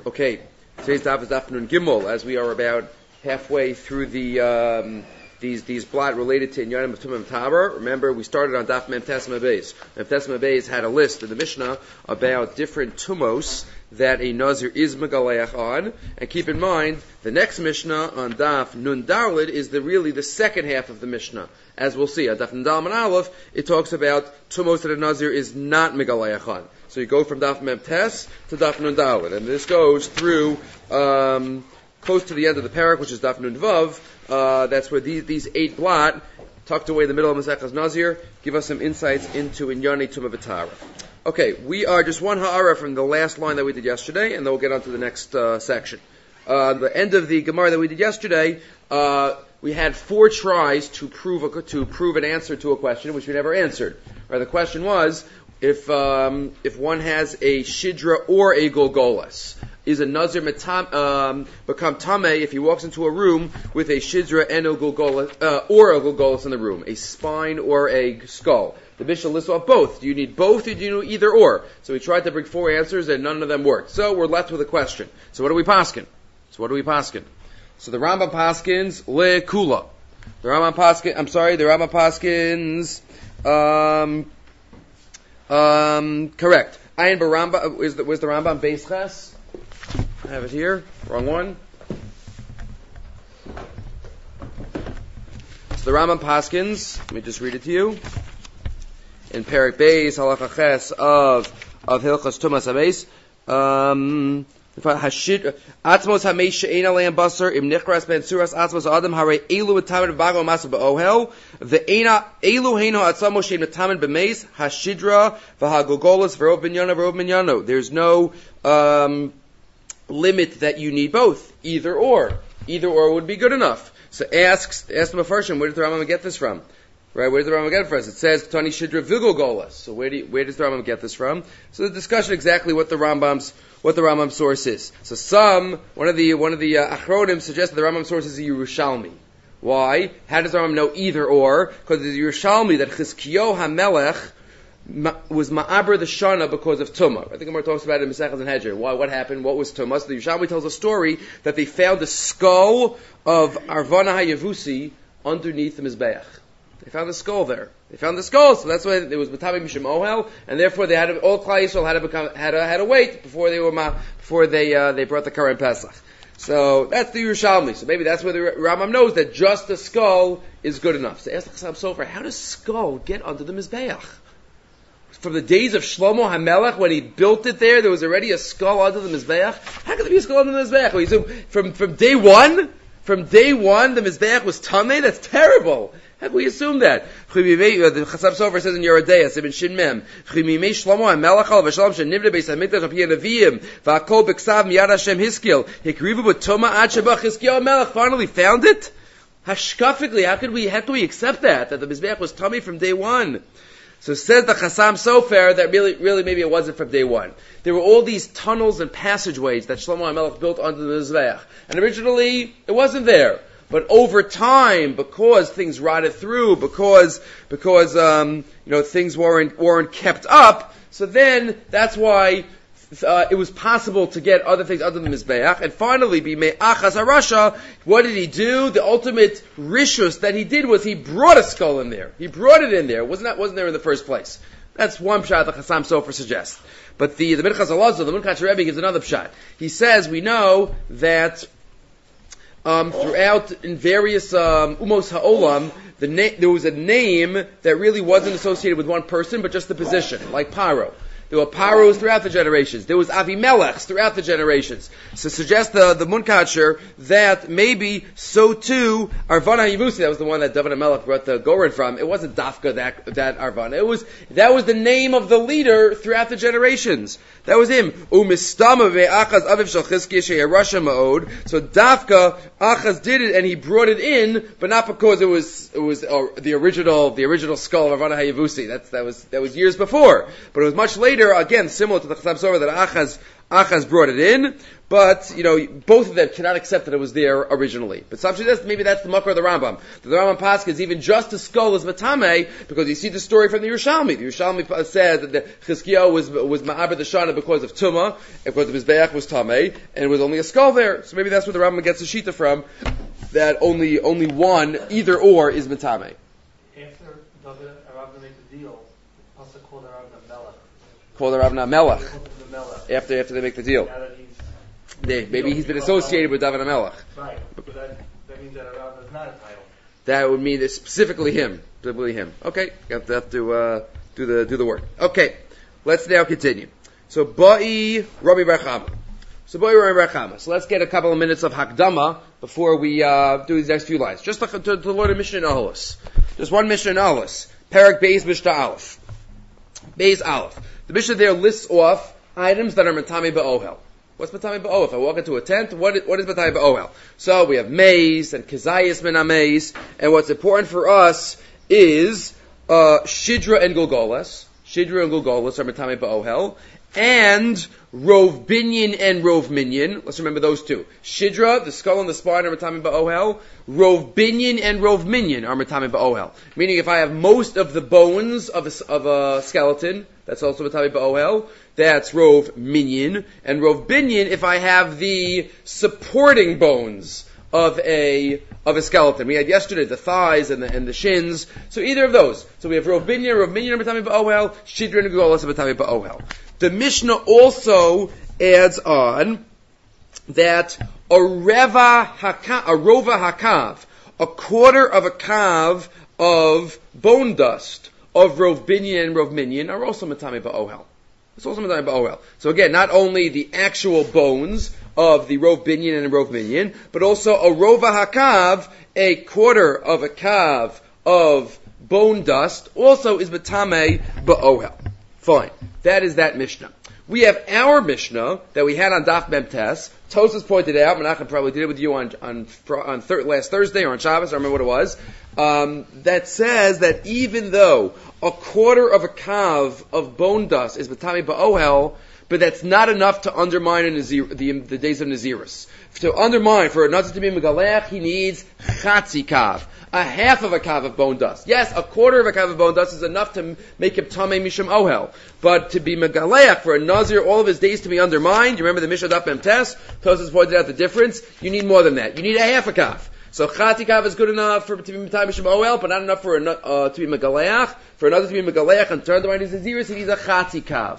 Okay, today's daf is daf Nun Gimel, as we are about halfway through the these blot related to Inyanim of Tumim Taber. Remember, we started on daf Mem Tes Mem Beis. Mem Tes Mem Beis had a list in the Mishnah about different tumos that a Nazir is megaleach on, and keep in mind the next Mishnah on daf Nun Daled is really the second half of the Mishnah. As we'll see, on daf Nun Daled and Aleph, it talks about tumos that a Nazir is not megaleach on. So you go from daf Mem Tes to daf Nun Daled, and this goes through close to the end of the parak, which is daf Nun Vav. That's where these 8 blot, tucked away in the middle of Masechtas Nazir, give us some insights into Inyani Tumah V'Tara. Okay, we are just one ha'ara from the last line that we did yesterday, and then we'll get on to the next section. The end of the Gemara that we did yesterday, we had 4 tries to prove an answer to a question which we never answered. Right, the question was, if one has a shidra or a golgolas, is a nazir become tameh if he walks into a room with a shidra and a golgolas, or a golgolas in the room, a spine or a skull? The Mishnah lists off both. Do you need both, or do you need either or? So we tried to bring 4 answers, and none of them worked. So we're left with a question. So what do we paskin? So the Rambam paskins le kula. The Rambam paskins. Correct. Ayin baramba. Where's the Rambam? Beis Ches. I have it here. Wrong one. So the Rambam paskins. Let me just read it to you. In Perek Beis Halacha Ches of Hilchos Tumas HaBeis. Atzmos hamei she'ein aleim basar im nichras ben suras atzmos adam harei elu etamen b'bago masav b'ohel ve'ena elu heino atzmos she'ein etamen b'meis hashidra v'hagogolas v'rov minyano. There's no limit that you need both. Either or would be good enough. So ask the Mefarshim, where did the Rambam get this from? Right, where does the Rambam get it from? It says Tani Shidra Vigogolas. So where does the Rambam get this from? So the discussion exactly what the Rambam's source is. So one of the Achronim suggests that the Rambam's source is a Yerushalmi. Why? How does the Rambam know either or? Because it's a Yerushalmi that Chizkiyo HaMelech was Ma'aber the Shana because of Tumah. I think Gemara talks about it in Masechtas and Hedger. Why? What happened? What was Tumah? So the Yerushalmi tells a story that they found the skull of Arvana HaYavusi underneath the Mizbeach. They found the skull there. So that's why it was Matami Mishim Ohel, and therefore they all Klal Yisrael had to wait before they brought the current Pesach. So that's the Yerushalmi. So maybe that's where the Rambam knows that just the skull is good enough. So ask the Chassam Sofer, how does skull get under the Mizbeach? From the days of Shlomo HaMelech, when he built it there was already a skull under the Mizbeach. How could there be a skull under the Mizbeach? Well, so from day one, the Mizbeach was Tameh? That's terrible. How can we assume that? The Chassam Sofer says in Yerodea, Ibn Shin Mem, Chimimei Shlomo HaMelech al v'shalom shenivne beis hamikdash al pi neviim v'akol b'ksav miyad Hashem Hiskil hikrivu b'toma ad sheba Chizkiyahu HaMelech finally found it. Hashkafically, how can we accept that the Mizbeach was tummy from day one? So says the Chassam Sofer that really maybe it wasn't from day one. There were all these tunnels and passageways that Shlomo HaMelech built under the Mizbeach, and originally it wasn't there. But over time, because things rotted through, because things weren't kept up, so then that's why it was possible to get other things under the Mizbeach. And finally, Bimei Achaz HaRasha, what did he do? The ultimate rishus that he did was he brought a skull in there. He brought it in there. It wasn't there in the first place. That's one pshat the Chassam Sofer suggests. But the Minchas Elazar, the Munkach Rebbe, gives another pshat. He says, we know that throughout in various umos ha'olam, there was a name that really wasn't associated with one person, but just the position, like Paro. There were Paros throughout the generations. There was Avimelechs throughout the generations. So suggest the Munkacher that maybe so too Arvana Yavusi, that was the one that David HaMelech brought the Goren from. It wasn't Dafka that Arvana. That was the name of the leader throughout the generations. That was him. Umistama ve'achaz aviv shel Chizkiya she'yarasha ma'od. So Dafka Achaz did it and he brought it in, but not because it was the original skull of Arvana Yavusi. That was years before. But it was much later later, again, similar to the Chatam Sofer that Achaz brought it in, but, both of them cannot accept that it was there originally. But maybe that's the makar of the Rambam. The Rambam Pascha is even just to skull as Matame, because you see the story from the Yerushalmi. The Yerushalmi says that the Chizkiyahu was Ma'abed the Shana because of Tumah, and because of his Be'ach was Tameh, and it was only a skull there. So maybe that's where the Rambam gets the Shita from, that only one, either or, is Matame. After Rav made the deal, Pasuk called Rav Melech. Called Rav Melech. After they make the deal. Maybe he's been associated with David HaMelech. Right. But that means that Rav is not a title. That would mean it's specifically him. Okay. You have to do the work. Okay. Let's now continue. So Ba'i Rabbi Bar Chama. So let's get a couple of minutes of Hakdama before we do these next few lines. Just to learn a Mishnah in Ahalos. Just one Mishnah in Ahalos. Parak Beis Mishnah Aleph. Beis Aleph. The Mishnah there lists off items that are Matame Ba'ohel. What's Matame Ba'ohel? If I walk into a tent, what is Matame Ba'ohel? So we have mace and Kazayas min mace, and what's important for us is Shidra and Gulgolas. Shidra and Gulgolas are Matame Ba'ohel, and Rov Binyan and Rov Minyan. Let's remember those two. Shidra, the skull and the spine, are Matame Ba'ohel. Rov Binyan and Rov Minyan are Matame Ba'ohel. Meaning if I have most of the bones of a skeleton, that's also Matame Ba'ohel. That's Rov Minyan. And Rov Binyan if I have the supporting bones of a skeleton. We had yesterday the thighs and the shins. So either of those. So we have Rov Minyan are Matame Ba'ohel, Shidra and Gulgolas are Matame Ba'ohel. The Mishnah also adds on that a rova hakav, a quarter of a kav of bone dust of Rov Binyan and Rov Minyan are also Matame Ba'ohel. It's also Matame Ba'ohel. So again, not only the actual bones of the Rov Binyan and Rov Minyan, but also a rova hakav, a quarter of a kav of bone dust, also is Matame Ba'ohel. Fine. That is that Mishnah. We have our Mishnah that we had on Daf Mem Tes. Tosas pointed out, Menachem probably did it with you on last Thursday or on Shabbos, I don't remember what it was, that says that even though a quarter of a kav of bone dust is Matame Ba'ohel, but that's not enough to undermine the days of Nazirus. To undermine, for a Nazir to be Megaleach, he needs Chatzi kav. A half of a kav of bone dust. Yes, a quarter of a kav of bone dust is enough to make him Tamei Mishum Ohel. But to be Megaleach, for a Nazir, all of his days to be undermined, you remember the Mishnah Daf Mem Tes? Tosas pointed out the difference. You need more than that. You need a half a kav. So Chati kav is good enough to be Tamei Mishum Ohel, but not enough for to be Megaleach. For another to be Megaleach and turn the mind his Naziris, he needs a Chati kav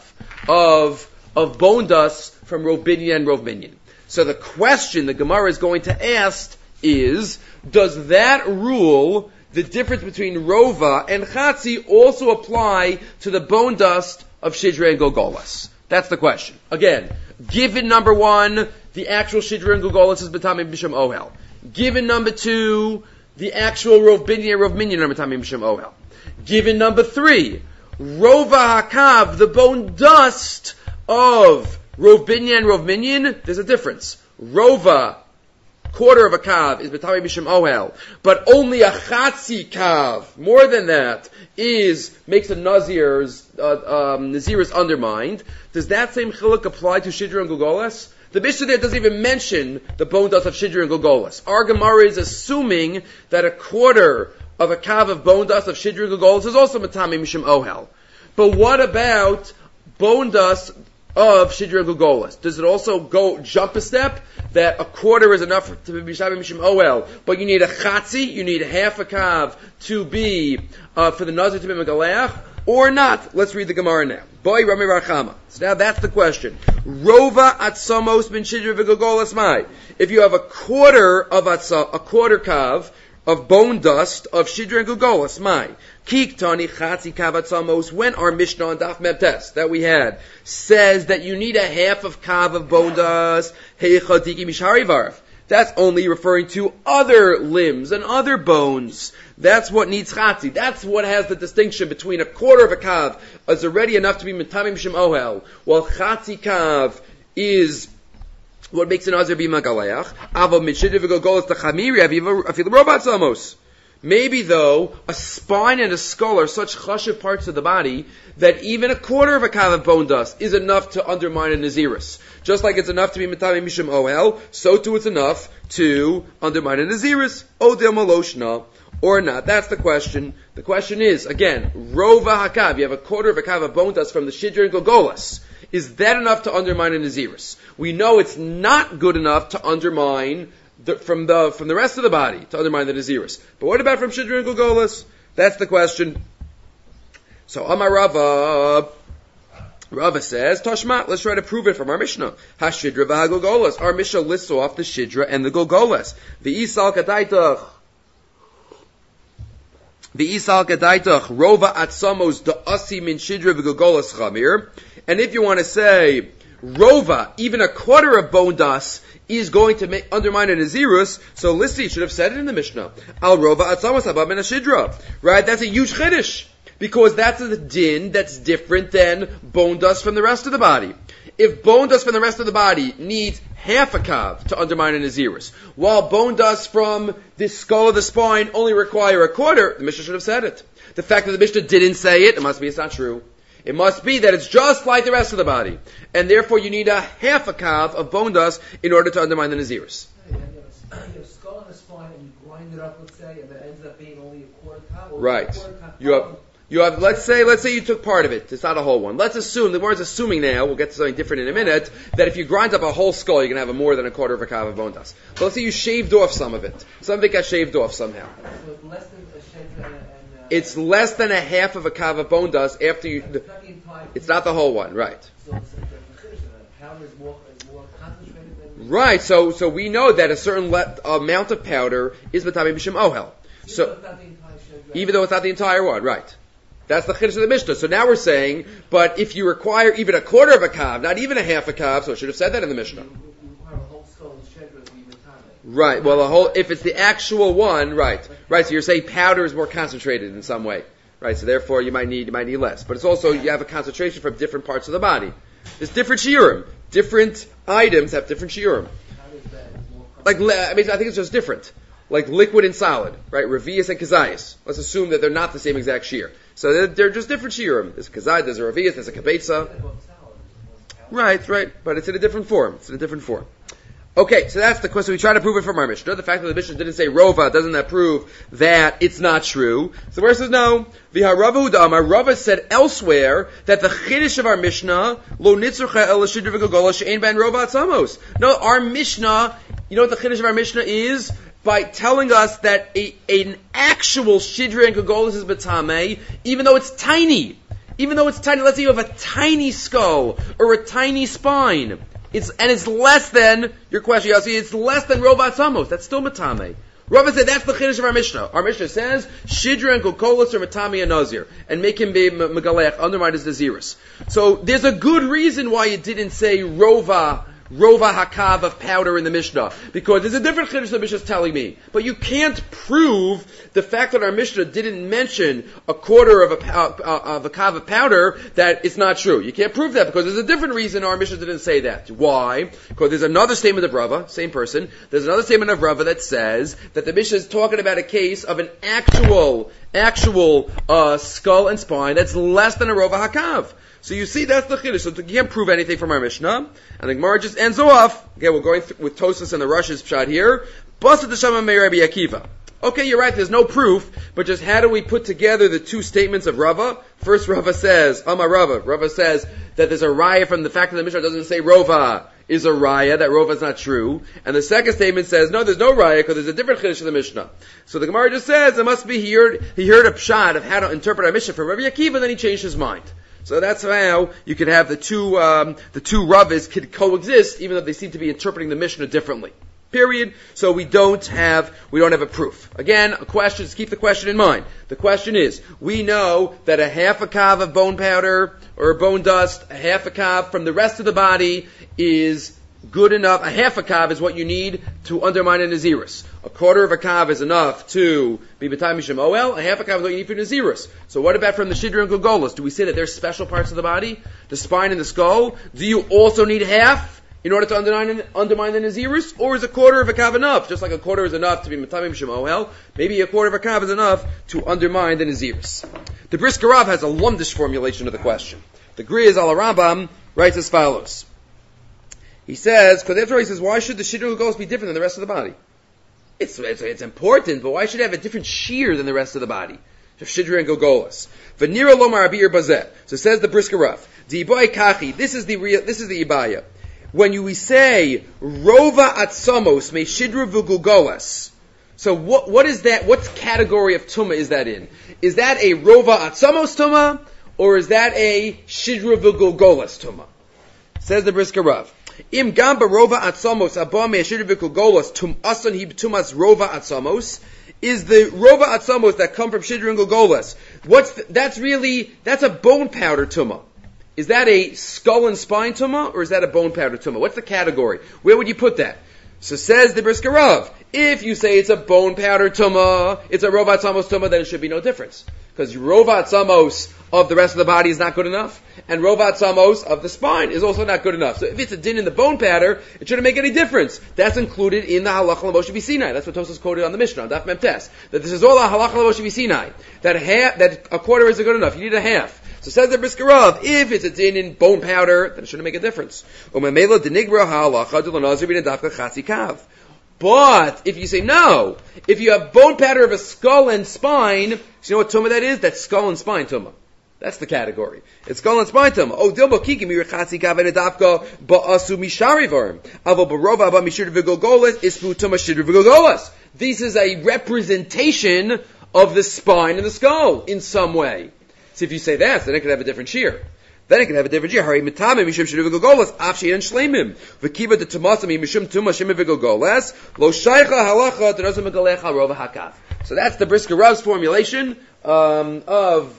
of bone dust from Rov Binyan and Rov Minyan. So the question the Gemara is going to ask is, does that rule, the difference between Rova and Chatzi, also apply to the bone dust of Shidra and Gulgolas? That's the question. Again, given number one, the actual Shidra and Gulgolas is Matame Mishum Ohel. Given number two, the actual Rov Binyan and Rov Minyan are Matame Mishum Ohel. Given number three, Rova Hakav, the bone dust of Rov Binyan and Rov Minyan, there's a difference. Rova, quarter of a kav, is Matame Mishum Ohel, but only a Chatzi kav, more than that, makes a Nazir's undermined. Does that same chiluk apply to Shidra and Gulgolas? The Mishnah there doesn't even mention the bone dust of Shidra and Gulgolas. Our Gemara is assuming that a quarter of a kav of bone dust of Shidra and Gulgolas is also Matame Mishum Ohel. But what about bone dust of Shidra and Gulgolas? Does it also jump a step that a quarter is enough to be Mishabim Mishum Ohel, but you need a Chatzi, you need half a kav to be for the Nazir to be Megaleach, or not? Let's read the Gemara now. Boy Rami Bar Chama. So now that's the question. Rova atzamos min Shidra v'Gulgolas mai. If you have a quarter kav of bone dust of Shidra and Gulgolas mai. Kiktani Chatzi Kavatzamos, when our Mishnah on Daf Mem Tes that we had says that you need a half of kav of bone dust, Heichadiki Mishari Varf. That's only referring to other limbs and other bones. That's what needs Chatzi. That's what has the distinction between a quarter of a kav is already enough to be Matame Mishum Ohel, while Chatzi kav is what makes an Nazir be Megaleach. Ava Mishidr v'Gulgolas the Chamiri Afilu Robat Samos. Maybe though, a spine and a skull are such chashiv parts of the body that even a quarter of a kav of bone dust is enough to undermine a nazirus. Just like it's enough to be mitame mishum ohel, so too it's enough to undermine a nazirus. Odel maloshna, or not. That's the question. The question is, again, rova hakav, you have a quarter of a kav of bone dust from the shidra and gogolas. Is that enough to undermine a nazirus? We know it's not good enough to undermine from the rest of the body, to undermine the nazirus. But what about from shidra and gogolas? That's the question. So Amar Rava says, Tashma, let's try to prove it from our Mishnah. Hashidra v'hagogolas. Our Mishnah lists off the shidra and the gogolas. V'isal kadaitach rova atzamos da'asi min shidra v'gogolas chamir. And if you want to say rova, even a quarter of bone dust is going to undermine a nazirus, so Lissi should have said it in the Mishnah. Al rova atzamos haba min shidra. Right? That's a huge chiddush. Because that's a din that's different than bone dust from the rest of the body. If bone dust from the rest of the body needs half a kav to undermine a nazirus, while bone dust from the skull of the spine only require a quarter, the Mishnah should have said it. The fact that the Mishnah didn't say it, it must be it's not true. It must be that it's just like the rest of the body. And therefore you need a half a kav of bone dust in order to undermine the nazirus. You have a skull and a spine and you grind it up, let's say, and it ends up being only a quarter kav? Right. You have, let's say you took part of it. It's not a whole one. Let's assume, the word's assuming now, we'll get to something different in a minute, that if you grind up a whole skull, you're going to have more than a quarter of a kav of bone dust. But let's say you shaved off some of it. Some of it got shaved off somehow. So it's less than a shedra and it's less than a half of a kav of bone dust after you... It's not the whole one, right. So the powder is more concentrated than... Right, so we know that a certain amount of powder is matami b'shem ohel. So, even though it's not the entire one, right. That's the chiddush of the Mishnah. So now we're saying, but if you require even a quarter of a kav, not even a half a kav, so I should have said that in the Mishnah. You require a whole skull and shedra to be matame. Right, well if it's the actual one, right, so you're saying powder is more concentrated in some way. Right, so therefore you might need less. But it's also, you have a concentration from different parts of the body. There's different shiurim. Different items have different shiurim. How does that? I think it's just different. Like liquid and solid, right? Revius and kazayas. Let's assume that they're not the same exact shear. So they're just different shiurim. There's kazayas, there's a revius, there's a kabetza. Right, but it's in a different form. Okay, so that's the question. We try to prove it from our Mishnah. The fact that the Mishnah didn't say rova, doesn't that prove that it's not true? So the verse says no. V'harava udama, Rava said elsewhere that the chiddush of our Mishnah, lo nitzurcha el shidra v'gogola she'ein ben rova atzamos. No, our Mishnah, you know what the chiddush of our Mishnah is? By telling us that an actual shidra and gogolas is batame, even though it's tiny. Let's say you have a tiny skull or a tiny spine. It's less than, your question, Yossi, it's less than rova atzamos. That's still matame. Rava said that's the chiddush of our Mishnah. Our Mishnah says, shidra and gogolas are matame and nazir, and make him be megalech, undermine his nazirus. So there's a good reason why it didn't say rova hakav of powder in the Mishnah, because there's a different chiddush the Mishnah is telling me. But you can't prove the fact that our Mishnah didn't mention a quarter of a kav of powder that it's not true. You can't prove that because there's a different reason our Mishnah didn't say that. Why? Because there's another statement of Rava, same person. There's another statement of Rava that says that the Mishnah is talking about a case of an actual skull and spine that's less than a rova hakav. So you see, that's the chiddush. So you can't prove anything from our Mishnah. And the Gemara just ends off. Okay, we're going with Tosas and the Rush's pshat here. Basa d'shama mei Rabbi Akiva. Okay, you're right, there's no proof, but just how do we put together the two statements of Rava? First, Rava says, Rava says that there's a raya from the fact that the Mishnah doesn't say rova is a raya, that rova is not true. And the second statement says, no, there's no raya because there's a different chiddush of the Mishnah. So the Gemara just says, it must be he heard a pshat of how to interpret our Mishnah from Rabbi Akiva, and then he changed his mind. So that's how you could have the two Ravas could coexist, even though they seem to be interpreting the Mishnah differently. Period. So we don't have a proof. Again, a question, just keep the question in mind. The question is, we know that a half a kav of bone powder, or bone dust, a half a kav from the rest of the body is good enough. A half a kav is what you need to undermine a nazirus. A quarter of a kav is enough to be b'tay mishum oel. A half a kav is what you need for nazirus. So what about from the shidra and gogolas? Do we say that there's special parts of the body? The spine and the skull? Do you also need half? in order to undermine the Nazirus, or is a quarter of a kav enough? Just like a quarter is enough to be Matamim Mishum Ohel, maybe a quarter of a kav is enough to undermine the Nazirus. The Brisker Rav has a lumdish formulation of the question. The Griz al Rambam writes as follows. He says, because after all he says, why should the Shiddur Gugolos be different than the rest of the body? It's important, but why should it have a different shear than the rest of the body? Shiddur and Gugolos. V'nira lomar abir bazeh. So says the Brisker Rav. Di'ibay kachi. This is the ibaya. When we say rova atzamos me shidru v'gugolas, so what is that? What category of tuma is that in? Is that a rova atzamos tuma, or is that a shidru v'gugolas tuma? Says the Brisker Rav. Im gamba rova atzamos abba me shidru v'gugolas tum asan hi tumas rova atzamos. Is the rova atzamos that come from shidru and gugolas? That's a bone powder tuma. Is that a skull and spine tumah, or is that a bone powder tumah? What's the category? Where would you put that? So says the Brisker Rav, if you say it's a bone powder tumah, it's a rovat samos tumah, then it should be no difference. Because rovat samos of the rest of the body is not good enough, and rovat samos of the spine is also not good enough. So if it's a din in the bone powder, it shouldn't make any difference. That's included in the halacha l'Moshe b'Sinai. That's what Tosfos quoted on the Mishnah, on Daf Mem Tes. That this is all a halacha l'Moshe b'Sinai. That a quarter isn't good enough. You need a half. So says the Brisker Rav, if it's a din in bone powder, then it shouldn't make a difference. But if you say no, if you have bone powder of a skull and spine, you know what tumah that is? That's skull and spine tumah. That's the category. It's skull and spine tumah. Oh, dilbo kiki mirchatzi kav and adafka ba'asu misharivarim. Avo barova ba mishir v'gogolas isfu tumah shidr v'gogolas. This is a representation of the spine and the skull in some way. So if you say that, then it could have a different shear. Hari mitamim mishum shidr v'gogolas af she'en shleimim v'kiva de tumasami mishum tuma shimim v'gogolas lo shaycha halacha d'nozim megalecha rova hakav. So that's the Brisker Rav's formulation of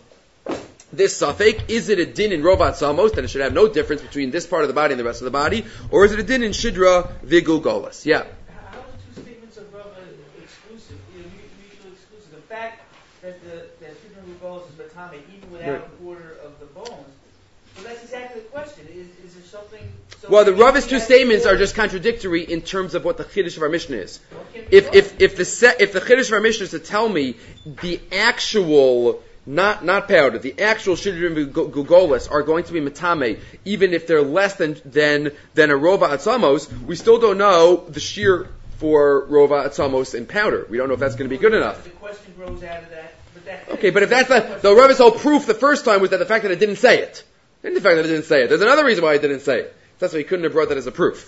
this suffix. Is it a din in rovat samos, that it should have no difference between this part of the body and the rest of the body, or is it a din in shidra v'gogolas? Yeah. How are the two statements of Rava exclusive? Mutually exclusive. The fact that shidra v'gogolas is batame even without a quarter of the bones. Well, that's exactly the question. Is there something? So well, the Rava's two statements are just contradictory in terms of what the chiddush of our Mishnah is. If the chiddush of our Mishnah is to tell me the actual not powder, the actual shidduchim gugolas are going to be metame, even if they're less than a rova atzamos, we still don't know the shear for rova atzamos in powder. We don't know if that's going to be good enough. The question grows out of that. Okay, but if that's the Rava's whole proof the first time was that the fact that it didn't say it. And the fact that it didn't say it. There's another reason why it didn't say it. That's why he couldn't have brought that as a proof.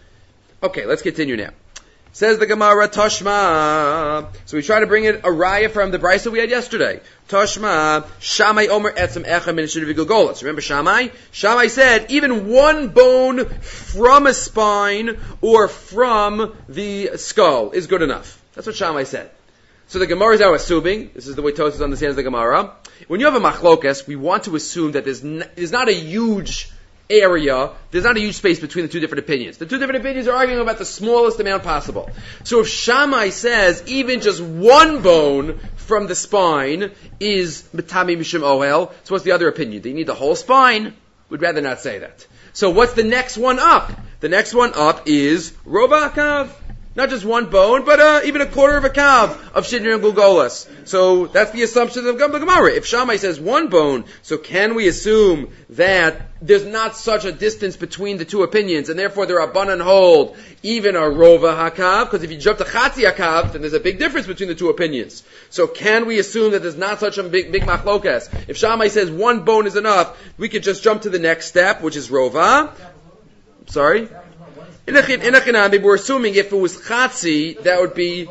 Okay, let's continue now. Says the Gemara, Tashma. So we try to bring it a raya from the brisa we had yesterday. Tashma, Shammai Omer Etzem Echem Min Shiddur v'Gogolas. Remember Shammai? Shammai said, even one bone from a spine or from the skull is good enough. That's what Shammai said. So the Gemara is now assuming, this is the way Tosfos understands the Gemara, when you have a machlokas, we want to assume that there's not a huge area, there's not a huge space between the two different opinions. The two different opinions are arguing about the smallest amount possible. So if Shammai says even just one bone from the spine is metami mishum ohel, so what's the other opinion? Do you need the whole spine? We'd rather not say that. So what's the next one up? The next one up is rova kav. Not just one bone, but even a quarter of a kav of shiddur and gugolas. So that's the assumption of the Gemara. If Shammai says one bone, so can we assume that there's not such a distance between the two opinions, and therefore there are rabbanan hold even a rova hakav? Because if you jump to chatzi hakav, then there's a big difference between the two opinions. So can we assume that there's not such a big machlokas? If Shammai says one bone is enough, we could just jump to the next step, which is rova. Sorry? In we're assuming if it was chatzi, that would be...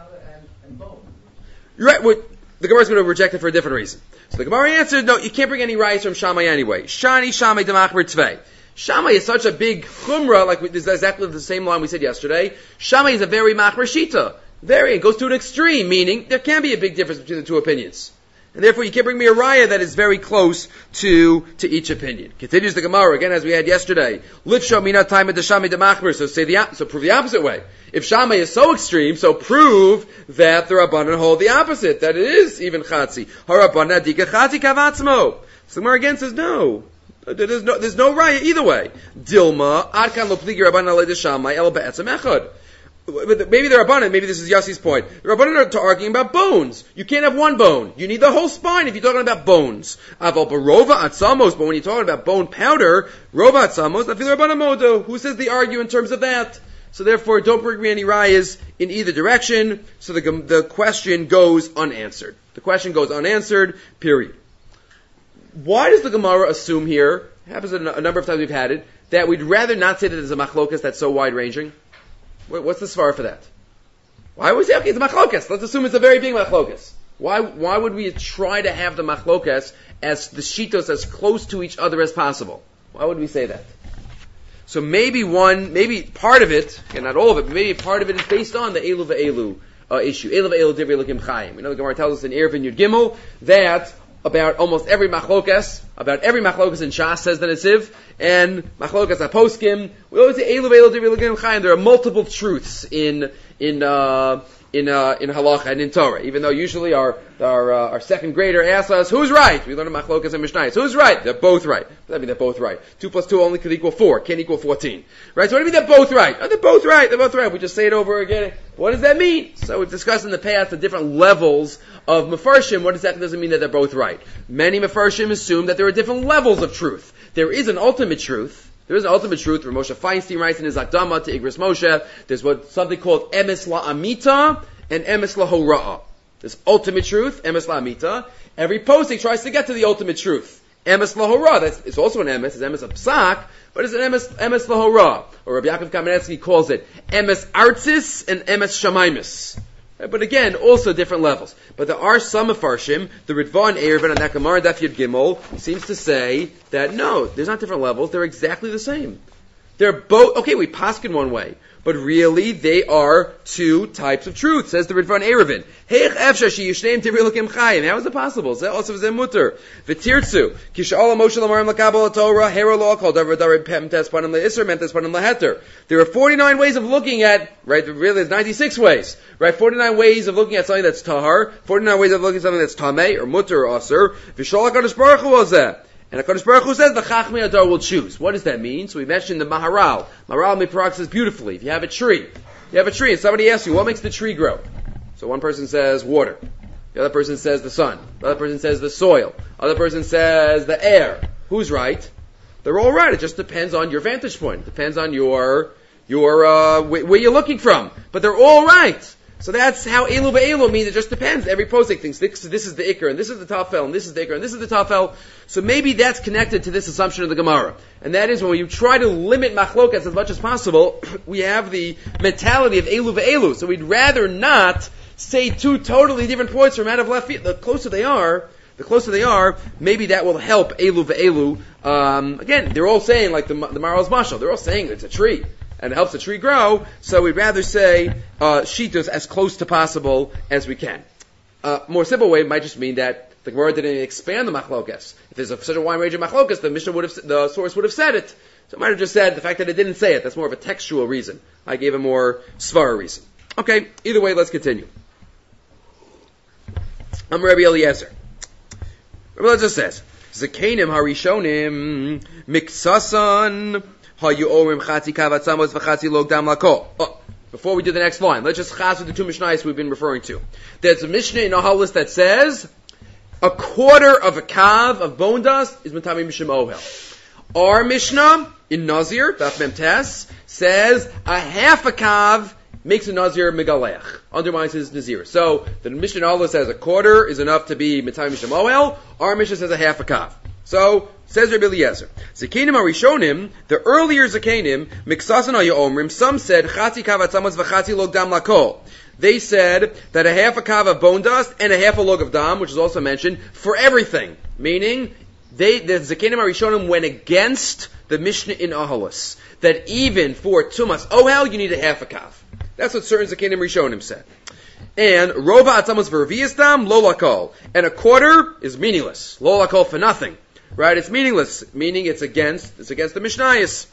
You're right, the Gemara is going to reject it for a different reason. So the Gemara answered, no, you can't bring any rights from Shammai anyway. Shani Shammai demachmer tvei. Shammai is such a big chumrah, like this is exactly the same line we said yesterday. Shammai is a very machmer shita. It goes to an extreme, meaning there can be a big difference between the two opinions. And therefore you can't bring me a raya that is very close to each opinion. Continues the Gemara, again as we had yesterday. Lifsho mina time de Shammai de machmer, so prove the opposite way. If Shammai is so extreme, so prove that the Rabbanan hold the opposite, that it is even chatzi. Harabbanan dika chatzi kavatzmo. So the Gemara again says, no, There's no raya either way. Dilma, adkan lo pligi rabbanan alei deshamai el be'etzem echad. Maybe the Rabbanan, maybe this is Yossi's point. The Rabbanan are arguing about bones. You can't have one bone. You need the whole spine if you're talking about bones. Aval barova atzamos, but when you're talking about bone powder, rova atzamos, nafil Rabbanan modo. Who says they argue in terms of that? So therefore, don't bring me any rayas in either direction. So the question goes unanswered. The question goes unanswered, period. Why does the Gemara assume here, it happens a number of times we've had it, that we'd rather not say that there's a machlokas that's so wide-ranging? What's the svara for that? Why would we say, okay, it's a machlokas? Let's assume it's a very big machlokas. Why would we try to have the machlokas as the shitos as close to each other as possible? Why would we say that? So maybe part of it, and not all of it, but maybe part of it is based on the Elu ve'elu issue. Elu ve'elu divrei Elokim chayim. We know the Gemara tells us in Eruvin Yud Gimel that about every machlokas in Shas, says the Netziv, and machlokas aposkim, we always say Elu ve'elu divrei Elokim chayim. There are multiple truths in halacha and in Torah, even though usually our second grader asks us, who's right? We learn in Machlokas and Mishnayos. Who's right? They're both right. What does that mean they're both right? 2 plus 2 only could equal 4. Can't equal 14. Right? So what do you mean they're both right? Oh, they're both right. They're both right. We just say it over again. What does that mean? So we've discussed in the past the different levels of Mefarshim. What exactly does it mean that they're both right? Many Mefarshim assume that there are different levels of truth. There is an ultimate truth. There is an ultimate truth where Moshe Feinstein writes in his Akdama to Igros Moshe. There's something called Emes La'amita and Emes Lahora'ah. This ultimate truth, Emes La'amita. Every posting tries to get to the ultimate truth. Emes Lahora'ah, it's also an Emes, it's Emes of Psak, but it's an Emes Lahora'ah. Or Rabbi Yaakov Kamenetsky calls it Emes Artzis and Emes Shamaimis. But again, also different levels. But there are some Mefarshim, the Ritva and Eruvin and Nakamar and Daf Yud Gimel, seems to say that no, there's not different levels, they're exactly the same. They're both, okay, we paskin one way, but really they are two types of truth, says the Ritva and Eruvin. How is it possible? There are 49 ways of looking at, right, really there's 96 ways, right, 49 ways of looking at something that's tahar, 49 ways of looking at something that's tameh, or mutter, or aser. And HaKadosh Baruch Hu says the Chachmei Adar will choose. What does that mean? So we mentioned the Maharal. Maharal Miparak says beautifully, if you have a tree and somebody asks you, what makes the tree grow? So one person says water. The other person says the sun. The other person says the soil. The other person says the air. Who's right? They're all right. It just depends on your vantage point. It depends on where you're looking from. But they're all right. So that's how Elu Be'elu means. It just depends. Every posting thinks this is the Iker, and this is the Tafel, and this is the Iker, and this is the Tafel. So maybe that's connected to this assumption of the Gemara. And that is when you try to limit Machlokas as much as possible, we have the mentality of Elu Be'elu. So we'd rather not say two totally different points from out of left field. The closer they are, maybe that will help Elu Ve'elu. Again, they're all saying, like the Maral's Mashal, they're all saying it's a tree, and it helps the tree grow, so we'd rather say Shitos as close to possible as we can. More simple way might just mean that the Gemara didn't expand the Machlokas. If there's such a wide range of Machlokas, the source would have said it. So it might have just said the fact that it didn't say it. That's more of a textual reason. I gave a more svara reason. Okay, either way, let's continue. I'm Rabbi Eliezer. Rabbi Eliezer says, Zekanim harishonim miksasan hayu orim chati kavatzamos v'chati log dam lakol. Before we do the next line, let's just chas with the two Mishnayos we've been referring to. There's a Mishnah in Ahalis that says a quarter of a kav of bone dust is Matami Mishim Ohel. Our Mishnah in Nazir, Daf Mem Tes, says a half a kav makes a Nazir Megaleach, undermines his Nazir. So the Mishnah in Ahalis says a quarter is enough to be Matami Mishim Ohel. Our Mishnah says a half a kav. So, says Rabbi Eliezer, Zekanim Arishonim, the earlier Zekanim, Miksasan Hayomrim, some said, Chati Kavatzamos v'chati log dam lakol. They said that a half a kav of bone dust and a half a log of dam, which is also mentioned, for everything. Meaning, the Zekanim Arishonim went against the Mishnah in Ahalis, that even for Tumas Ohel, you need a half a kav. That's what certain Zekanim Arishonim said. And Rova Atzamos v'Revius dam, lo lakol. And a quarter is meaningless. Lo lakol for nothing. Right, it's meaningless, meaning it's against the Mishnayos.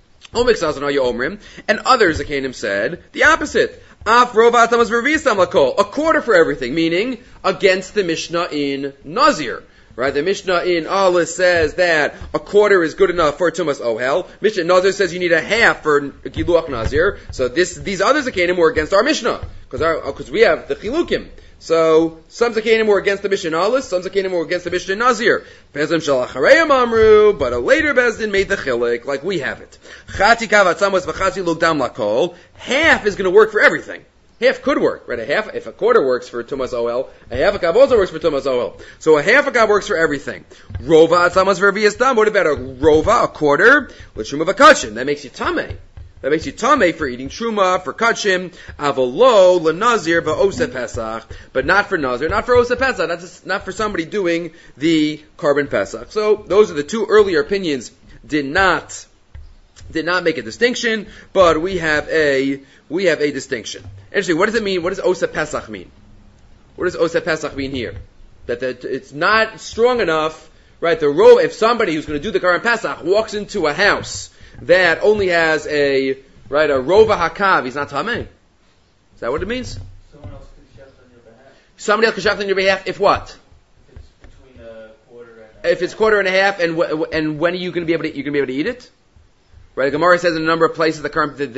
And others, Zekanim said, the opposite. A quarter for everything, meaning against the Mishnah in Nazir. Right? The Mishnah in Aleph says that a quarter is good enough for Tumas Ohel. Mishnah in Nazir says you need a half for Giluach Nazir. So these other Zakanim were against our Mishnah. Because we have the Chilukim. So some Zakanim were against the Mishnah in Aleph, some Zakanim were against the Mishnah in Nazir. Bezdim Shalachareyam Amru, but a later Bezdin made the Chilik, like we have it. Chati Kavatzam was Vachati Lugdam Lakol. Half is going to work for everything. Half could work, right? If a quarter works for Tumas Ohel, a half a kav also works for Tumas Ohel. So a half a kav works for everything. Rova atzamas vervias dam. What about a rova, a quarter? L'shuma of a kachim. That makes you tameh. That makes you tameh for eating truma, for kachim, avolo, lenazir, va'osa pesach, but not for nazir, not for osa pesach. That's not for somebody doing the carbon pesach. So those are the two earlier opinions. Did not make a distinction, but we have a distinction. Interesting. What does it mean? What does Osa Pesach mean? What does Osa Pesach mean here? That it's not strong enough, right? If somebody who's going to do the Karan Pesach walks into a house that only has a Rova Hakav, he's not Tameh. Is that what it means? Someone else can shecht on your behalf. Somebody else can shecht on your behalf if what? If it's between a quarter and a half. If it's quarter and a half, and when are you going to be able to eat it? Right, Gemara says in a number of places the ikar of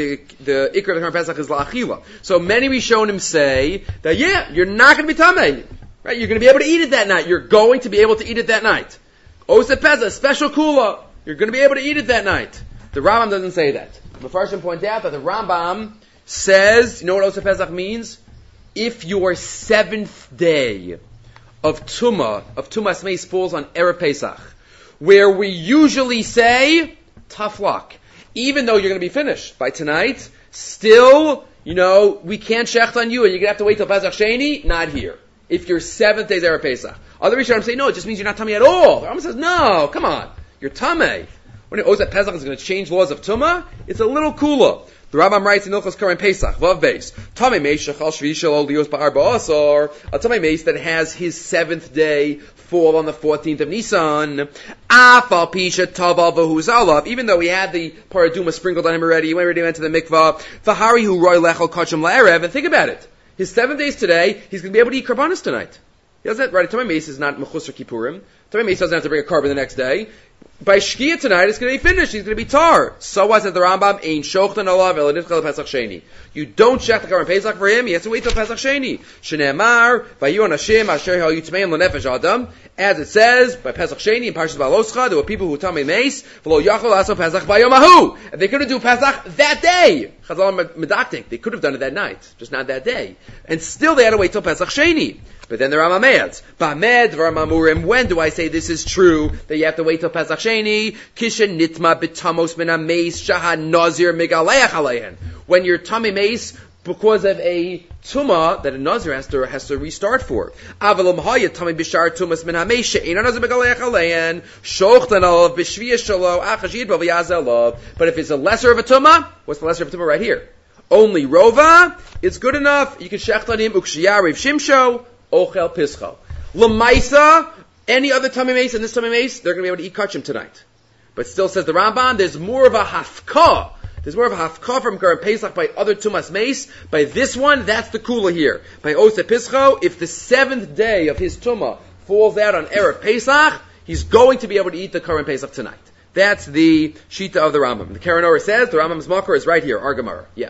the Karan Pesach is la'achila. So many Rishonim say that you're not going to be tamei. Right, you're going to be able to eat it that night. You're going to be able to eat it that night. Osa Pesach, special kula. You're going to be able to eat it that night. The Rambam doesn't say that. The Mefarshim point out that the Rambam says, you know what Osa Pesach means? If your seventh day of Tumas Meis falls on Erev Pesach, where we usually say tough luck. Even though you're going to be finished by tonight, still, we can't shecht on you and you're going to have to wait till Pesach Sheni. Not here. If your seventh day's Erev Pesach. Other Rishonim say, no, it just means you're not Tamei at all. The Rambam says, no, come on. You're Tamei. When it owes that Pesach is going to change laws of Tumah, it's a little cooler. The Rambam writes in Ilchos Karan Pesach, Vav Beis, Tamei Meis Shechal Shvi Shelo Lios Ba'ar Ba'asar, a Tamei Meis that has his seventh day fall on the 14th of Nisan, Afal Pisha Taval V'Huzalav, even though he had the Paraduma sprinkled on him already, he went to the mikvah, V'Hari Hu Roy Lechel Kachim La'erev, and think about it. His 7 days today, he's going to be able to eat karbanos tonight. He doesn't, right? Tamei Meis is not Mechus or Kippurim. Tamei Meis doesn't have to bring a carbon the next day. By Shkia tonight, it's going to be finished. He's going to be tar. So what says the Rambam? Ein shochten alav eladifchel Pesach Sheni. You don't check the Karan Pesach for him. He has to wait till Pesach Sheni. Shneimar vayu anashim asher hal yitmeim lenefesh adam. As it says by Pesach Sheni in Parshas Baloscha, there were people who tamei meis v'lo yachol aso Pesach bayomahu, and they couldn't do Pesach that day. Chazal medaktik. They could have done it that night, just not that day, and still they had to wait till Pesach Sheni. But then the Rambam adds, Ba'med v'ramamurim, when do I say this is true, that you have to wait till Pesach Sheni? Kishen nitma b'tamos min ha-meis shaha nazir migaleach aleihen. When you're tamei meis, because of a tumah that a nazir has to restart for. Avalam haya tamei b'shar tumas min ha-meis she'ena nazir migaleach aleihen, shochten alav b'shviyah shalo achashid b'v'yazeh. But if it's a lesser of a tumah, what's the lesser of a tumah right here? Only rova, it's good enough. You can shecht on him, ukshiyariv shimsho, Ochel Pischo. Lamaisa, any other Tamei Meis and this Tamei Meis, they're going to be able to eat kachim tonight. But still says the Rambam, there's more of a hafka. There's more of a hafka from Karan Pesach by other Tumas Meis. By this one, that's the kula here. By Ose Pischo, if the 7th day of his Tumah falls out on Erev Pesach, he's going to be able to eat the Karan Pesach tonight. That's the Shita of the Rambam. The Karen Orah says, the Rambam's makar is right here, Ar Gemara. Yeah.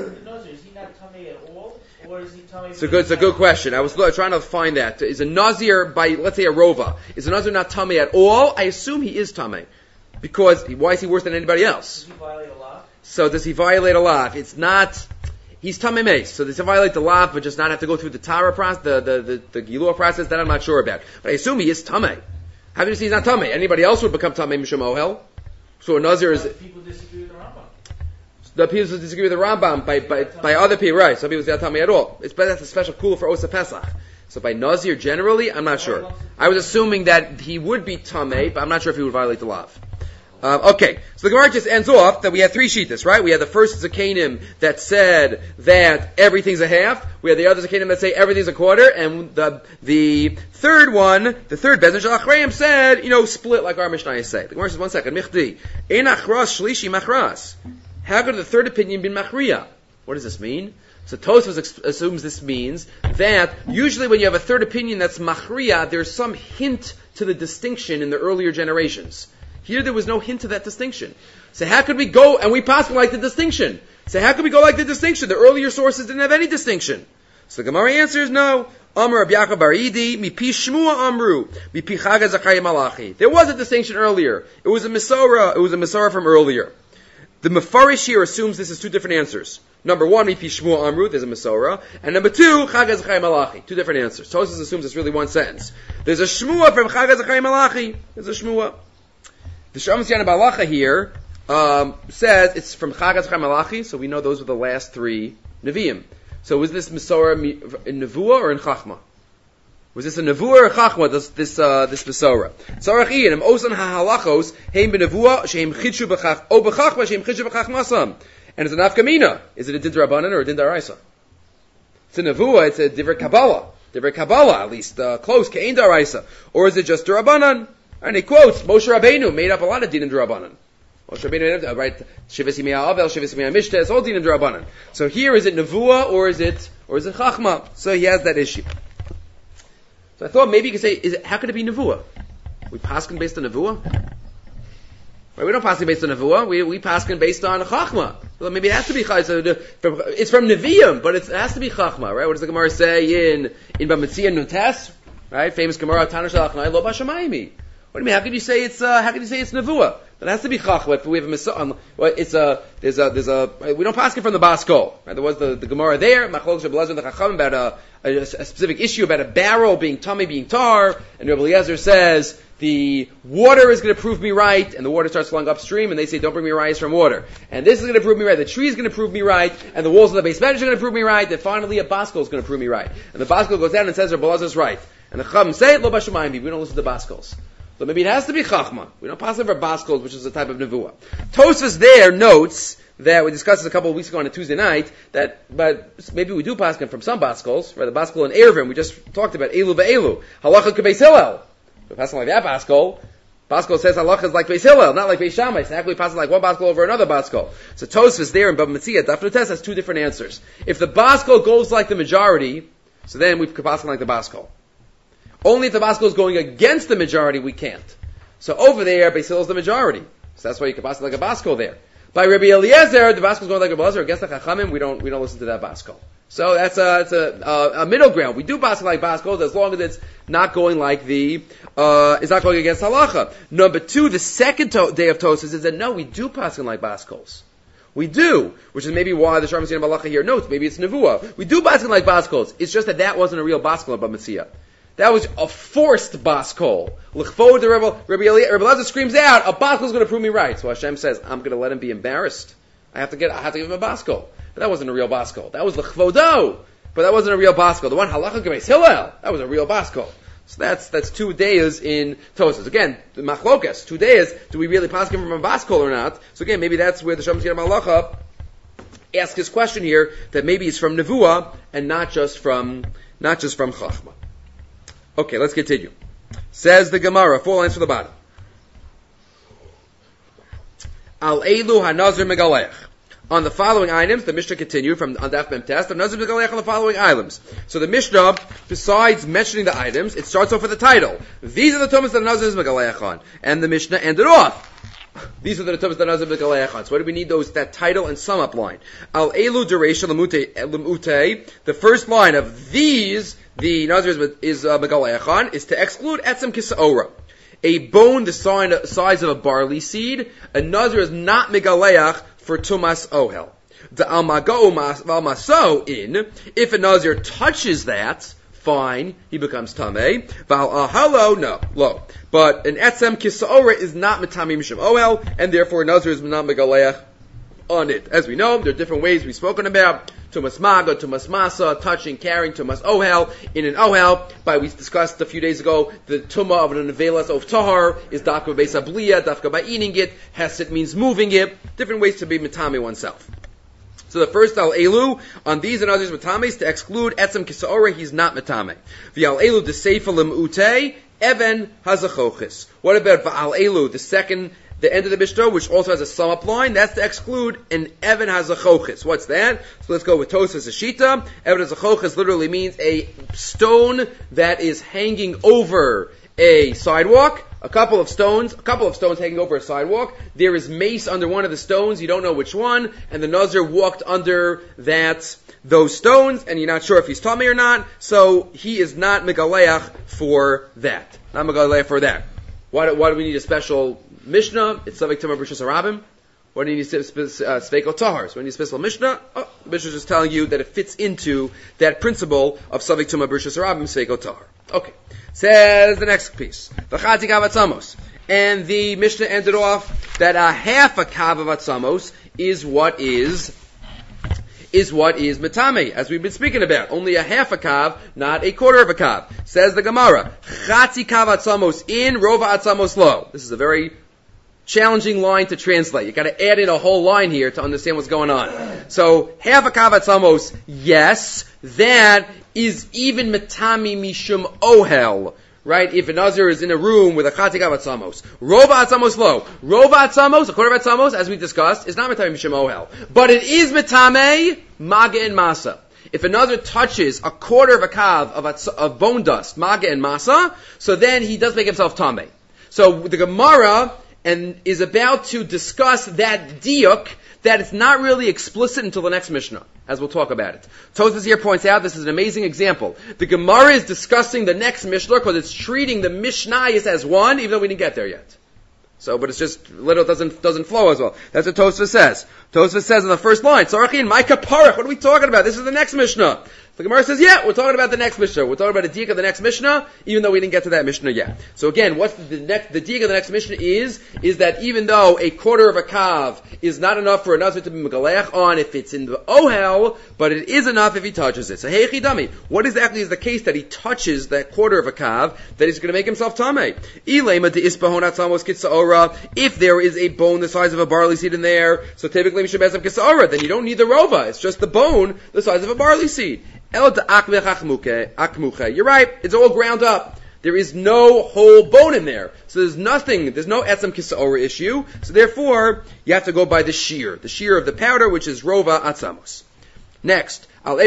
Is he not Tamei at all? Or is he Tamei? It's a good question. I was trying to find that. Is a Nazir by, let's say, a Rova, is a Nazir not Tamei at all? I assume he is Tamei. Because, why is he worse than anybody else? Does he violate a law? So does he violate a law? It's not, he's Tamei Meis. So does he violate the law, but just not have to go through the Tara process, the Gilua process? That I'm not sure about. But I assume he is Tamei. How do you see he's not Tamei? Anybody else would become Tamei Mishum Ohel? So a Nazir is... People disagree with the Rambam. The people disagree with the Rambam by other people, right? Some people say not Tamei at all. That's a special kula for Osa Pesach. So by Nazir generally, I'm not sure. I was assuming that he would be Tamei, but I'm not sure if he would violate the law. Okay, so the Gemara just ends off that we had 3 shitas, right? We had the first Zakanim that said that everything's a half. We had the other Zakanim that say everything's a quarter, and the third one, the third Bezdin Shel Achrayim said, split like our Mishnah say. The Gemara says, 1 second, Michdi, Ein Achras Shlishi Machras. How could the third opinion be Machriya? What does this mean? So Tosfos assumes this means that usually when you have a third opinion that's machriya, there's some hint to the distinction in the earlier generations. Here there was no hint to that distinction. So how could we go, and we pass like the distinction. So how could we go like the distinction? The earlier sources didn't have any distinction. So the Gemara answers no. Amar Rabbi Yaakov bar Idi, mipi Shmua amru, mipi Chaga Zachariah Malachi. There was a distinction earlier. It was a Masorah from earlier. The Mefarish here assumes this is two different answers. Number one, mipi Shmua amru, there's a Masorah. And number two, Chaga Zachariah Malachi. Two different answers. Tosfos assumes it's really one sentence. There's a Shmua from Chaga Zachariah Malachi. There's a Shmua. The Shams Yana Balacha here says it's from Chaga Zachariah Malachi, so we know those were the last three Nevi'im. So was this Masorah in Nevuah or in Chachma? Was this a Nevuah or Chachma, this Masorah? Tzarech Ian, Osan HaHalachos, Heim B'Nevuah, Sheim Chidshu B'Chach, O B'Chachma, Sheim Chidshu B'Chachmasam. And it's an Afkamina. Is it a Din D'Rabbanan or a Din D'Oraisa? It's a Nevuah, it's a Divrei Kabbalah, at least, close, Ke'ein D'Oraisa. Or is it just D'Rabbanan? And he quotes, Moshe Rabbeinu made up a lot of Din D'Rabbanan. Moshe Rabbeinu, right? Shivas Yimei Avel, Shivas Yimei Mishta, it's all Din D'Rabbanan. So here, is it Nevuah or is it Chachma? So he has that issue. So I thought maybe you could say, how could it be Nevuah? We paskin based on Nevuah? Right, we don't paskin based on Nevuah, we paskin based on Chachma. Well, maybe it has to be Chachma. It's from Nevi'im, but it has to be Chachma, right? What does the Gemara say in Bamitzia Nutes? Right? Famous Gemara, Tana Shalachnai Lo Bashamayimi. What do you mean? How can you say it's Nevuah? It has to be Chachma. If we have a Misa, we don't pass it from the Baskol. Right? There was the Gemara there, Machlok Shabbalazar the Chacham, about a specific issue about a barrel being tummy, being tar, and Rabbi Eliezer says, the water is going to prove me right, and the water starts flowing upstream, and they say, don't bring me rice from water. And this is going to prove me right, the tree is going to prove me right, and the walls of the base measure are going to prove me right, and finally a Baskol is going to prove me right. And the Baskol goes down and says, Rabbi Eliezer is right. And the Chacham say, Lo Bashamayim, we don't listen to the Baskols. So maybe it has to be Chachma. We don't pass it for Baskol, which is a type of Nevuah. Tosfos there notes that we discussed this a couple of weeks ago on a Tuesday night, but maybe we do pass it from some Baskols, right? The Baskol in Eruvin, we just talked about Elu Be'elu. Halacha K'Beis Hillel. We pass it like that Baskol. Baskol says halacha is like Beis Hillel, not like Beis Shammai. So how can we pass it like one Baskol over another Baskol? So Tosfos there in Bava Metzia, Daf Nutes has two different answers. If the Baskol goes like the majority, so then we could pass it like the Baskol. Only if the Baskol is going against the majority, we can't. So over there, Beis Hillel is the majority. So that's why you can pass it like a Baskol there. By Rabbi Eliezer, the Baskol is going like a Eliezer against the Chachamim. We don't listen to that Baskol. So that's a middle ground. We do Baskol like Baskol as long as it's not going like it's not going against halacha. Number two, the second day of Tosfos is that no, we do Baskol like Baskols. We do, which is maybe why the Sharm Yisrael Malacha here notes, maybe it's Nevuah. We do Baskol like Baskols. It's just that wasn't a real Baskol of Bamitzia. That was a forced Baskol. L'chvod the Rabbi Eliezer screams out, a Baskol is going to prove me right. So Hashem says, I'm going to let him be embarrassed. I have to give him a Baskol. But that wasn't a real Baskol. That was l'chvodo. But that wasn't a real Baskol. The one halacha K'Beis Hillel, that was a real Baskol. So that's 2 days in Tosfos. Again, the machlokas, 2 days, do we really pass him from a Baskol or not? So again, maybe that's where the Shem Tzidkei Malacha asks his question here, that maybe it's from Nevuah and not just from Chachma. Okay, let's continue. Says the Gemara, 4 lines from the bottom. Al Elu HaNazir Megalech. On the following items, the Mishnah continued on Daf Mem Tes, the Nazir Megalech on the following items. So the Mishnah, besides mentioning the items, it starts off with the title. These are the Tumas that the Nazir is Megalech on. And the Mishnah ended off. These are the Tumas that the Nazir is Megalech on. So why do we need that title and sum up line? Al Elu Dereisha Lemute. The first line of these, the Nazir is Megalech on, is to exclude Etzem Kisa'ora. A bone the size of a barley seed. A Nazir is not Megaleach for Tumas Ohel. The Almaga'u Malmaso in, if a Nazir touches that, fine, he becomes Tameh. Val Ahalo, no, lo. But an Etzem Kisa'ora is not Metami Mishum Ohel, and therefore a Nazir is not Megaleach on it. As we know, there are different ways we've spoken about. Tumas Maga, Tumas Masa, touching, carrying, Tumas Ohel. In an Ohel, we discussed a few days ago, the Tumah of an Nevelas of Tahar is Dafka Beis Abliya, Dafka by eating it, Hesed means moving it, different ways to be Mitame oneself. So the first Al Elu, on these and others Mitames, to exclude Etzem Kisa'ora, he's not Mitame. The Al Elu, the Seifa Lim Ute, Even Hazachochis. What about Al Elu, the second the end of the Mishnah, which also has a sum up line, that's to exclude an Even HaZachochis. What's that? So let's go with Tosfos Ashita. Even HaZachochis literally means a stone that is hanging over a sidewalk. A couple of stones hanging over a sidewalk. There is mace under one of the stones, you don't know which one, and the Nazir walked under those stones, and you're not sure if he's Tamei or not, so he is not Megaleach for that. Not Megaleach for that. Why do we need a special Mishnah? It's Savik Tamar B'Rishus Harabim. Why do you need Sveiko Tahar? So when you need a special Mishnah, the Mishnah is just telling you that it fits into that principle of Savik Tamar B'Rishus Harabim, Sveiko Tahar. Okay. Says the next piece. V'chati kav atzamos. And the Mishnah ended off that a half a kav of atzamos is what is metame, as we've been speaking about. Only a half a kav, not a quarter of a kav. Says the Gemara. Chati kav atzamos in, rova atzamos lo. This is a very challenging line to translate. You got to add in a whole line here to understand what's going on. So half a kav atzamos, yes, that is even metami mishum ohel, right? If a nazir is in a room with a chati kav atzamos, rova atzamos lo, rova atzamos, a quarter of atzamos, as we discussed, is not metami mishum ohel, but it is metame maga and masa. If a nazir touches a quarter of a kav of bone dust, maga and masa, so then he does make himself tamei. So the Gemara is about to discuss that diuk that it's not really explicit until the next Mishnah, as we'll talk about it. Tosfos here points out this is an amazing example. The Gemara is discussing the next Mishnah because it's treating the Mishnayos as one, even though we didn't get there yet. So, but it's just little doesn't flow as well. That's what Tosfos says. Tosfos says in the first line, Tzarachin, my kaparach. What are we talking about? This is the next Mishnah. The Gemara says, yeah, we're talking about the next Mishnah. We're talking about the diuk of the next Mishnah, even though we didn't get to that Mishnah yet. So again, what's the diuk of the next Mishnah is that even though a quarter of a kav is not enough for a nazir to be megaleach on if it's in the ohel, but it is enough if he touches it. So hey chidami, what exactly is the case that he touches that quarter of a kav that he's going to make himself tamei? Ilema de ispahon atzamos kitzaora. If there is a bone the size of a barley seed in there, so typically we should mess up kitzaora. Then you don't need the rova. It's just the bone the size of a barley seed. You're right, it's all ground up. There is no whole bone in there. So there's no etzem kisaora issue. So therefore, you have to go by the shear of the powder, which is rova atzamos. Next, our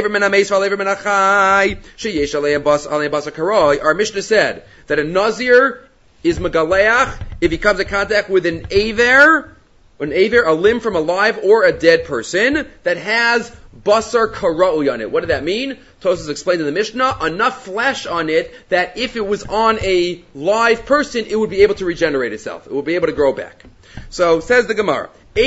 Mishnah said that a nazir is megaleach if he comes in contact with an aver, a limb from a live or a dead person that has basar kara'ui on it. What did that mean? Tosfos explained in the Mishnah, enough flesh on it that if it was on a live person, it would be able to regenerate itself. It would be able to grow back. So, says the Gemara,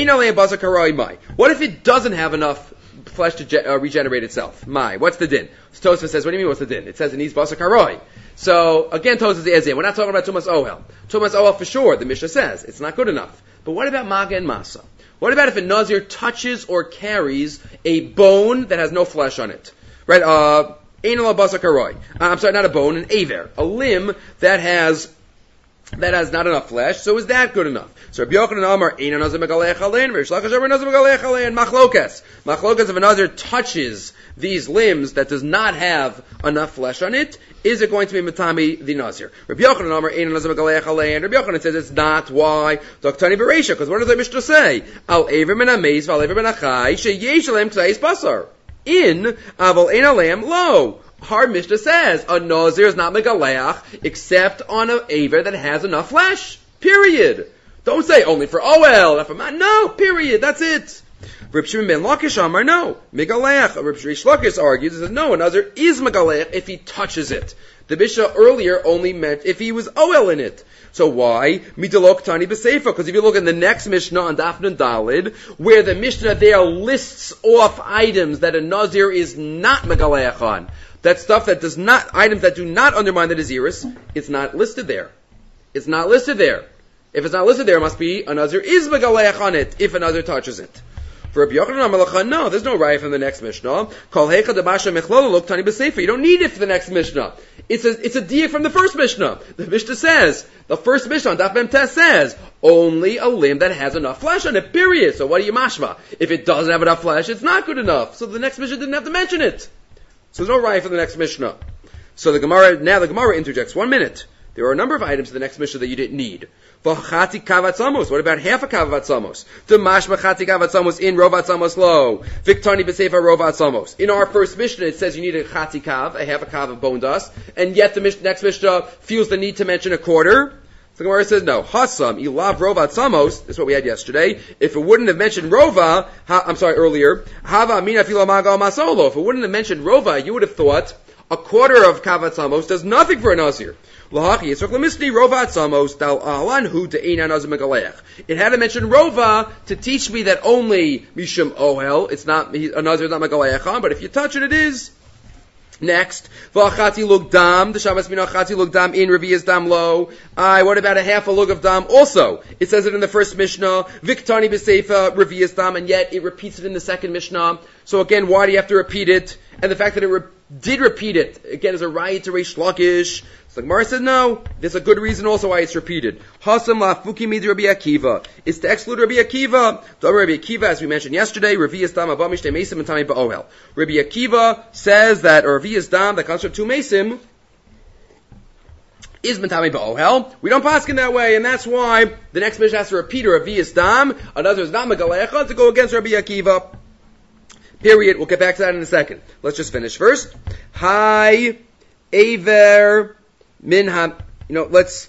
what if it doesn't have enough flesh to regenerate itself? What's the din? So Tosfos says, what do you mean what's the din? It says it needs basar kara'ui. So, again, Tosfos is in. We're not talking about tumas ohel. Tumas ohel for sure, the Mishnah says. It's not good enough. But what about maga and masa? What about if a nazir touches or carries a bone that has no flesh on it? Right? Anal basar karoi. I'm sorry, not a bone, an aver, a limb that has not enough flesh. So is that good enough? So Rabbi Yochanan Amar, Ein nazir megalech alein, Rish Lakish Amar nazir megalech alein, machlokas. Machlokas, if a nazir touches these limbs that does not have enough flesh on it, is it going to be matami the nazir? Rabbi Yochanan Amar, Ein nazir megalech alein. Rabbi Yochanan says it's not. Why? Doktani Bereisha, because what does the Mishnah say? Al aver min ameis, val aver min achai, sheyesh alem ksais basar. In aval ein alem lo. Our Mishnah says a nazir is not megaleach except on an aver that has enough flesh. Period. Don't say only for oel, not for man. No, period. That's it. Reb Shimon ben Lakish Amar, no. Megaleach. Reb Rish Lakish argues, says no, a nazir is megaleach if he touches it. The Mishnah earlier only meant if he was oel in it. So why? Midalok tani b'seifa. Because if you look in the next Mishnah on Daf Nun Dalid, where the Mishnah there lists off items that a nazir is not megaleach on, that stuff that does not, items that do not undermine the naziris, it's not listed there. It's not listed there. If it's not listed there, it must be a nazir is megaleach on it if a nazir touches it. For Rabbi Yochanan Amar, no, there's no raya from the next Mishnah. Kol heicha debasha mechlolo lok tani b'seifa. You don't need it for the next Mishnah. It's a diak from the first Mishnah. The Mishnah says, the first Mishnah on Daf Mem Tes says, only a limb that has enough flesh on it, period. So what do you mashma? If it doesn't have enough flesh, it's not good enough. So the next Mishnah didn't have to mention it. So there's no raya for the next Mishnah. So the Gemara interjects. 1 minute. There are a number of items in the next Mishnah that you didn't need. V'chati kavatzamos. What about half a kavatzamos? Demashma chati kavatzamos in rovatzamos lo. Viktani b'sefa rovatzamos. In our first Mishnah, it says you need a chati kav, a half a kav of bone dust, and yet the next Mishnah feels the need to mention a quarter. The Gemara says no. Hasam ilav rovatzamos. This is what we had yesterday. If it wouldn't have mentioned rova, earlier. Hava mina filo magal masolo. If it wouldn't have mentioned rova, you would have thought a quarter of kavatzamos does nothing for a nazir. It had to mention rova to teach me that only mishum ohel, it's not, a nazir is not megalayacham, but if you touch it, it is. Next, v'achati lug dam, the Shabbos min achati lug dam in revi'as dam lo. What about a half a lug of dam? Also, it says it in the first Mishnah, viktani b'seifa revi'as dam, and yet it repeats it in the second Mishnah. So again, why do you have to repeat it? And the fact that it did repeat it, again, is a riot to Reish Lakish. So the Gemara says no, there's a good reason also why it's repeated. Hasam lafuki mid Rabbi Akiva. It's to exclude Rabbi Akiva. Rabbi Akiva, as we mentioned yesterday, Revi'as dam abba mishtei mesim and tami ba'ohel. Rabbi Akiva says that Revi'as dam, that comes from two mesim, is mentami ba'ohel. We don't paskin that way, and that's why the next Mishnah has to repeat Revi'as dam. Another is not megalecha to go against Rabbi Akiva. Period. We'll get back to that in a second. Let's just finish first. Hi, Aver. Minham, let's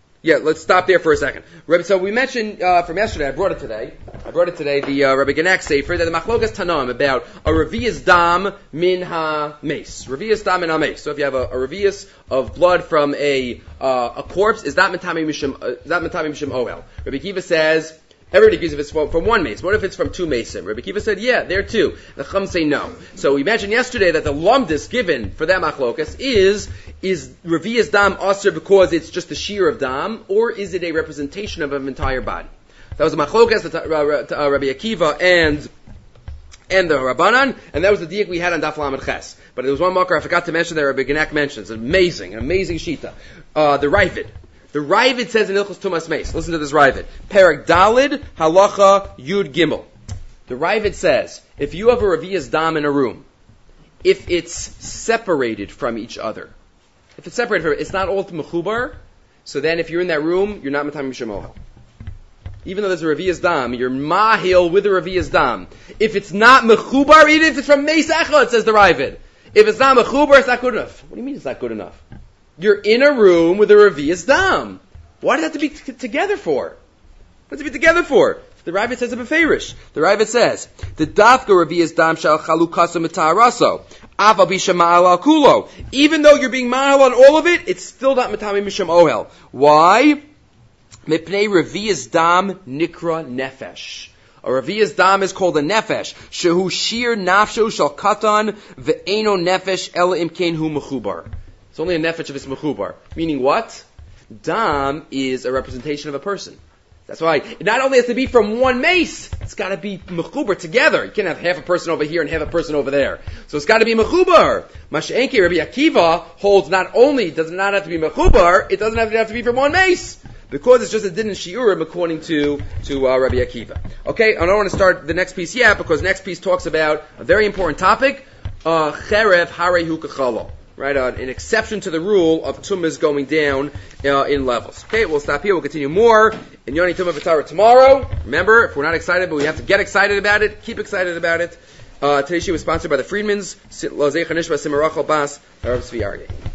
stop there for a second. So we mentioned from yesterday, I brought it today, the Rabbi Genak Sefer, that the Machlokas Tanam about a Revi'as dam min ha-meis. Revi'as dam min ha-meis. So if you have a Revi'as of blood from a corpse, is that Mentami Mishum Ohel? Rabbi Akiva says, everybody agrees if it's from one mace. What if it's from two mason? Rabbi Akiva said, yeah, there too. The Chum say no. So we mentioned yesterday that the lumdis given for that machlokas is Revi'as dam aser because it's just the shear of dam, or is it a representation of an entire body? That was a machlokas, Rabbi Akiva and the Rabbanan, and that was the diak we had on Daf Lamed Ches. But there was one marker I forgot to mention that Rabbi Genak mentions. An amazing shita. The Ravid. The Ravid says in Ilchos Tumas Meis. Listen to this Ravid. Perek Dalid Halacha Yud Gimel. The Ravid says, if you have a Revi'as dam in a room, if it's separated from each other, it's not all mechubar, so then if you're in that room, you're not Matam Mishum Ohel. Even though there's a Revi'as dam, you're mahil with a Revi'as dam. If it's not mechubar, even if it's from Meis Echad, says the Ravid. If it's not mechubar, it's not good enough. What do you mean it's not good enough? You're in a room with a Revi'as dam. Why does it have to be together for? What does it be together for? The Ravid says a beferish. The Ravid says, the dafka Revi'as dam shal chalukaso mitaraso. Ava bisha ma'al al kulo. Even though you're being ma'al on all of it, it's still not matami misham ohel. Why? Mipnei Revi'as dam nikra nefesh. A Revi'as dam is called a nefesh. Shehu shir nafsho shal katan ve'eno nefesh ela imkein hu mechubar. It's only a nefesh if it's mechubar. Meaning what? Dam is a representation of a person. That's why it not only has to be from one mace, it's got to be mechubar together. You can't have half a person over here and half a person over there. So it's got to be mechubar. Masha'enki Rabbi Akiva holds not only does not have to be mechubar, it doesn't have to be from one mace. Because it's just a din in shiurim according to Rabbi Akiva. Okay, I don't want to start the next piece yet because the next piece talks about a very important topic, cherev harehu kachalo. Right, an exception to the rule of tumas going down in levels. Okay, we'll stop here. We'll continue more in Yoni Tumah V'Tara tomorrow. Remember, if we're not excited, but we have to get excited about it, keep excited about it. Today's show was sponsored by the Friedmans, Lo Zeicha Nishma Simarachal Bas, Rav Tzvi Argei.